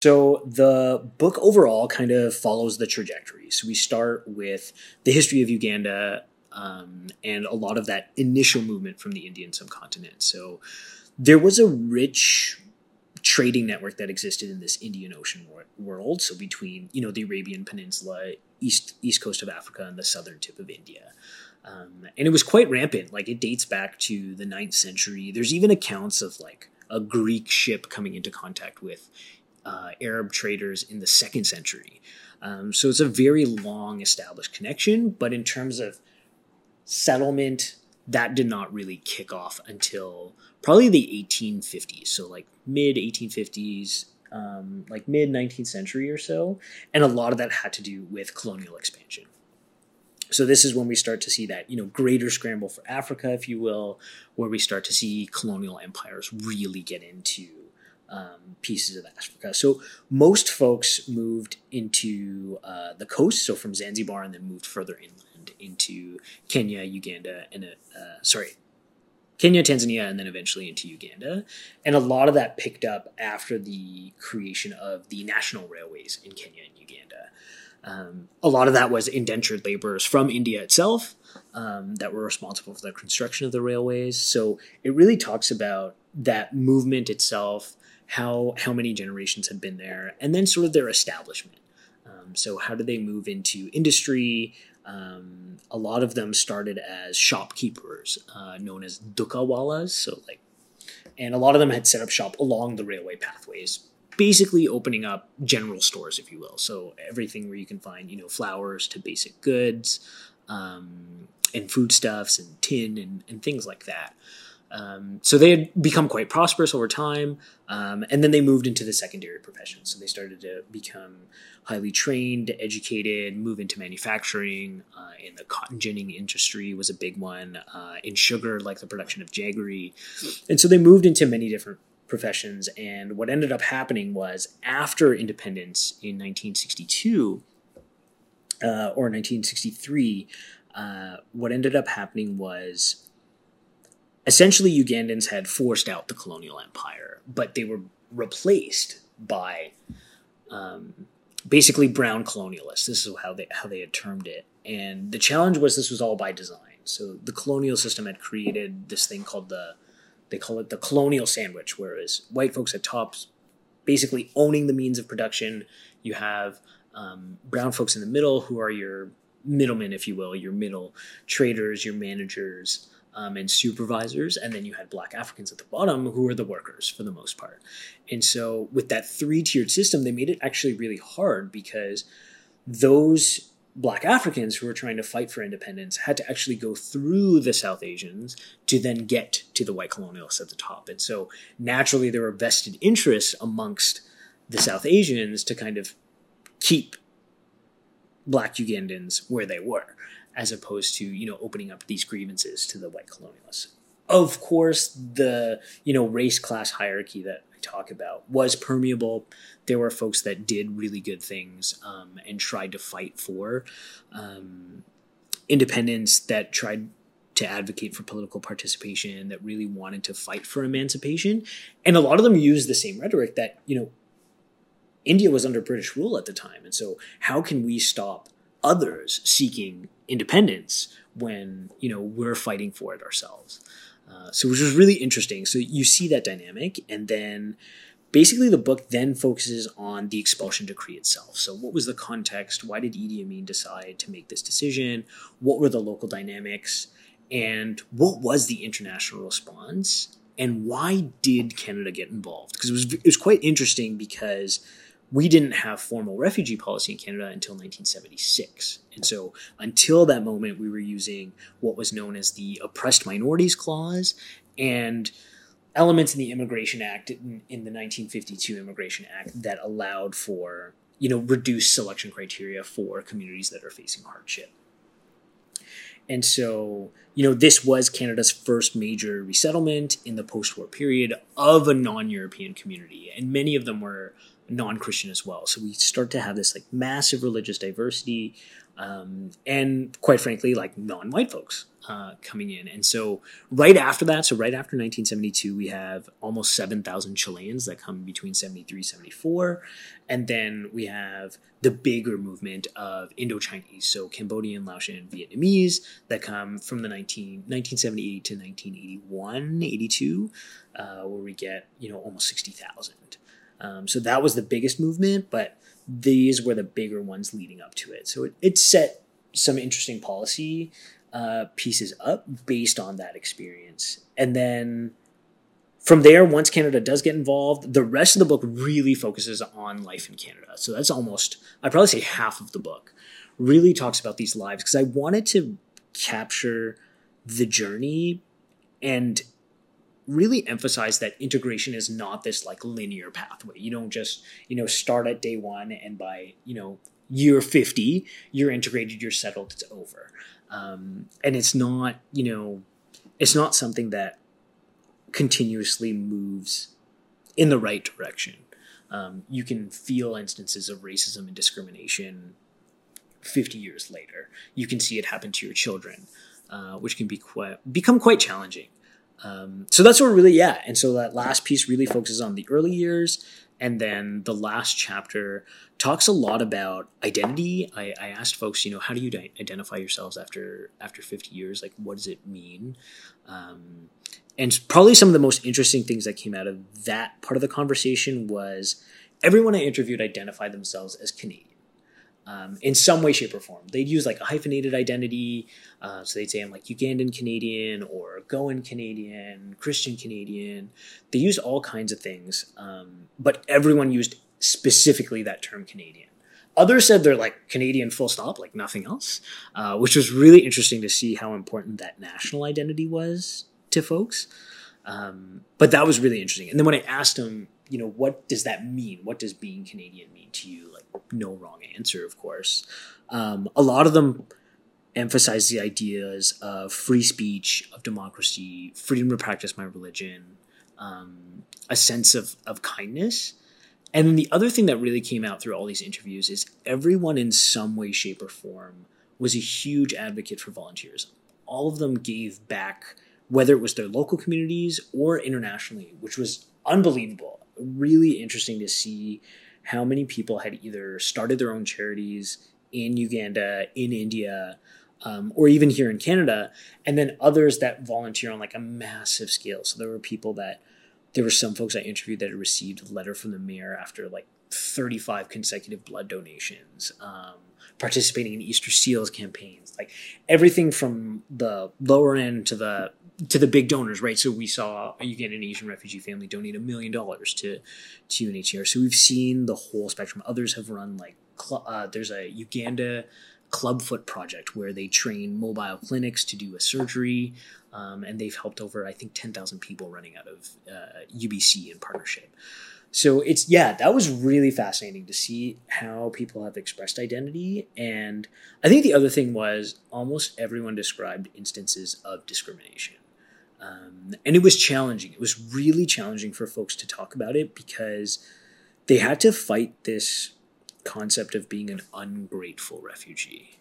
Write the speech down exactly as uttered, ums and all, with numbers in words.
So the book overall kind of follows the trajectory. So we start with the history of Uganda um, and a lot of that initial movement from the Indian subcontinent. So there was a rich trading network that existed in this Indian Ocean wor- world. So between, you know, the Arabian Peninsula, east east coast of Africa, and the southern tip of India. Um, and it was quite rampant. Like, it dates back to the ninth century. There's even accounts of like a Greek ship coming into contact with uh, Arab traders in the second century. Um, so it's a very long established connection. But in terms of settlement, that did not really kick off until probably the eighteen fifties. So like mid eighteen fifties, um, like mid nineteenth century or so. And a lot of that had to do with colonial expansion. So this is when we start to see that, you know, greater scramble for Africa, if you will, where we start to see colonial empires really get into um, pieces of Africa. So most folks moved into uh, the coast, so from Zanzibar, and then moved further inland into Kenya, Uganda, and uh, sorry, Kenya, Tanzania, and then eventually into Uganda. And a lot of that picked up after the creation of the national railways in Kenya and Uganda. Um, a lot of that was indentured laborers from India itself um, that were responsible for the construction of the railways. So it really talks about that movement itself, how how many generations had been there, and then sort of their establishment. Um, so how did they move into industry? Um, a lot of them started as shopkeepers, uh, known as dukawalas. So like, and a lot of them had set up shop along the railway pathways, basically opening up general stores, if you will. So everything where you can find, you know, flowers to basic goods, um, and foodstuffs and tin and, and things like that. Um, so they had become quite prosperous over time, um, and then they moved into the secondary professions. So they started to become highly trained, educated, move into manufacturing. Uh, in the cotton ginning industry was a big one. Uh, in sugar, like the production of jaggery. And so they moved into many different professions. And what ended up happening was, after independence in nineteen sixty-two uh, or nineteen sixty-three, uh, what ended up happening was, essentially, Ugandans had forced out the colonial empire, but they were replaced by um, basically brown colonialists. This is how they how they had termed it. And the challenge was, this was all by design. So the colonial system had created this thing called the, they call it the colonial sandwich, whereas white folks at tops basically owning the means of production. You have um, brown folks in the middle, who are your middlemen, if you will, your middle traders, your managers, Um, and supervisors, and then you had Black Africans at the bottom, who were the workers for the most part. And so with that three-tiered system, they made it actually really hard, because those Black Africans who were trying to fight for independence had to actually go through the South Asians to then get to the white colonialists at the top. And so naturally there were vested interests amongst the South Asians to kind of keep Black Ugandans where they were, as opposed to, you know, opening up these grievances to the white colonialists. Of course, the, you know, race class hierarchy that I talk about was permeable. There were folks that did really good things um, and tried to fight for um, independence, that tried to advocate for political participation, that really wanted to fight for emancipation. And a lot of them used the same rhetoric that, you know, India was under British rule at the time. And so how can we stop others seeking independence when, you know, we're fighting for it ourselves? Uh, so which was really interesting. So you see that dynamic, and then basically the book then focuses on the expulsion decree itself. So what was the context? Why did Idi Amin decide to make this decision? What were the local dynamics? And what was the international response? And why did Canada get involved? Because it was, it was quite interesting, because we didn't have formal refugee policy in Canada until nineteen seventy-six. And so until that moment, we were using what was known as the Oppressed Minorities Clause and elements in the Immigration Act, in, in the nineteen fifty-two Immigration Act, that allowed for, you know, reduced selection criteria for communities that are facing hardship. And so, you know, this was Canada's first major resettlement in the post-war period of a non-European community. And many of them were non-Christian as well. So we start to have this like massive religious diversity, um, and quite frankly, like non-white folks uh, coming in. And so right after that, so right after nineteen seventy-two, we have almost seven thousand Chileans that come between seventy-three, seventy-four. And then we have the bigger movement of Indo-Chinese, so Cambodian, Laotian, Vietnamese that come from the nineteen, nineteen seventy-eight to nineteen eighty-one, eighty-two, uh, where we get, you know, almost sixty thousand. Um, so that was the biggest movement, but these were the bigger ones leading up to it. So it, it set some interesting policy uh, pieces up based on that experience. And then from there, once Canada does get involved, the rest of the book really focuses on life in Canada. So that's almost, I'd probably say half of the book really talks about these lives, because I wanted to capture the journey and really emphasize that integration is not this like linear pathway. You don't just, you know, start at day one and by, you know, year fifty, you're integrated, you're settled, it's over. Um, and it's not, you know, it's not something that continuously moves in the right direction. Um, you can feel instances of racism and discrimination fifty years later. You can see it happen to your children, uh, which can be quite, become quite challenging. Um, so that's what really, yeah. And so that last piece really focuses on the early years. And then the last chapter talks a lot about identity. I, I asked folks, you know, how do you di- identify yourselves after, after fifty years? Like, what does it mean? Um, and probably some of the most interesting things that came out of that part of the conversation was everyone I interviewed identified themselves as Canadian. Um, in some way, shape, or form. They'd use like a hyphenated identity. Uh, so they'd say I'm like Ugandan Canadian or Goan Canadian, Christian Canadian. They used all kinds of things. Um, but everyone used specifically that term Canadian. Others said they're like Canadian full stop, like nothing else, uh, which was really interesting to see how important that national identity was to folks. Um, but that was really interesting. And then when I asked them, you know, what does that mean? What does being Canadian mean to you? Like, no wrong answer, of course. Um, a lot of them emphasize the ideas of free speech, of democracy, freedom to practice my religion, um, a sense of, of kindness. And then the other thing that really came out through all these interviews is everyone in some way, shape, or form was a huge advocate for volunteerism. All of them gave back, whether it was their local communities or internationally, which was unbelievable. Really interesting to see how many people had either started their own charities in Uganda, in India, um, or even here in Canada, and then others that volunteer on like a massive scale. So there were people that, there were some folks I interviewed that had received a letter from the mayor after like thirty-five consecutive blood donations, um, participating in Easter Seals campaigns, like everything from the lower end to the to the big donors, right? So we saw a Ugandan Asian refugee family donate a million dollars to to U N H C R. So we've seen the whole spectrum. Others have run like cl- uh, there's a Uganda Clubfoot project where they train mobile clinics to do a surgery, um, and they've helped over I think ten thousand people running out of uh, U B C in partnership. So it's, yeah, that was really fascinating to see how people have expressed identity. And I think the other thing was almost everyone described instances of discrimination. Um, and it was challenging. It was really challenging for folks to talk about it because they had to fight this concept of being an ungrateful refugee.